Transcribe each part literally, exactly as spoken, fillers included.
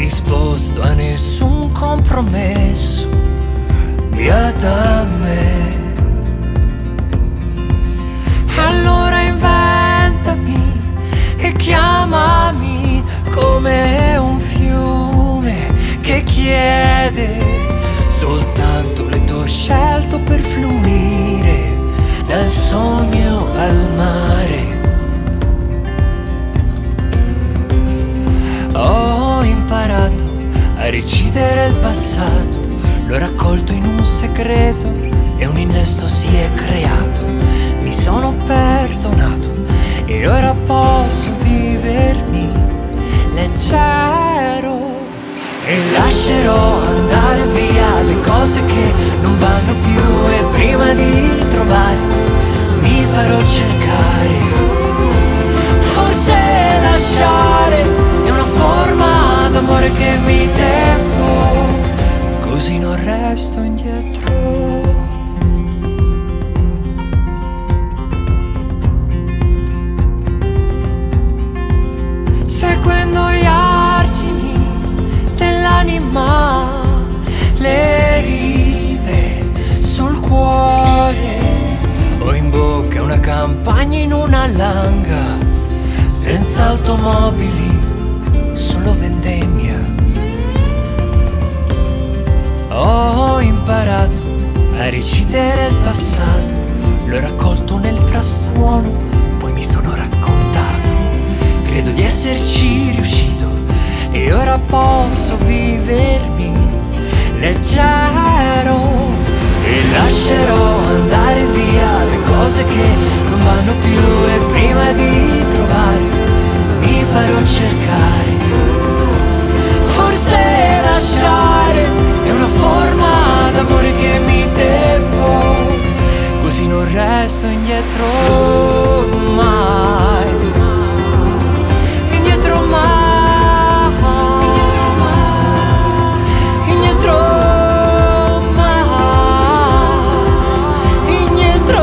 disposto a nessun compromesso, via da me. Allora inventami e chiamami come un fiume che chiede soltanto le t'ho scelto per fluire dal sogno al mare. Ho imparato a recidere il passato, l'ho raccolto in un segreto e un innesto si è creato. Mi sono perdonato e ora posso vivermi leggero. E lascerò andare via le cose che non vanno più e prima di trovare mi farò cercare. Forse lasciare è una forma d'amore che mi devo, così non resto indietro. Seguendo gli argini dell'anima, le rive sul cuore, ho in bocca una campagna in una langa, senza automobili, solo vendemmia. Ho imparato a recidere il passato, l'ho raccolto nel frastuono, poi mi sono raccontato. Credo di esserci riuscito e ora posso vivermi leggero. E lascerò andare via le cose che non vanno più e prima di trovare mi farò cercare. Forse lasciare è una forma d'amore che mi devo, così non resto indietro mai. Indietro mai, indietro mai, indietro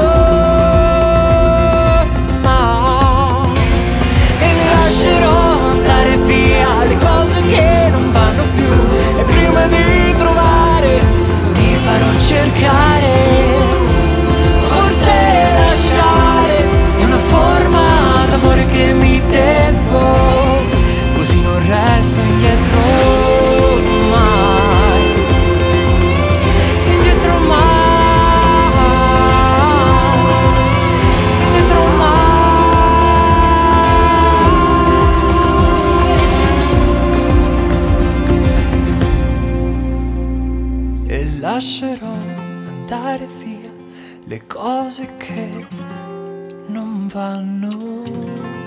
mai. E lascerò andare via le cose che non vanno più e prima di trovare mi farò cercare. Forse lasciare è una forma d'amore che mi devo, così non resto indietro mai. Indietro mai, indietro mai. E lascerò andare via le cose che non vanno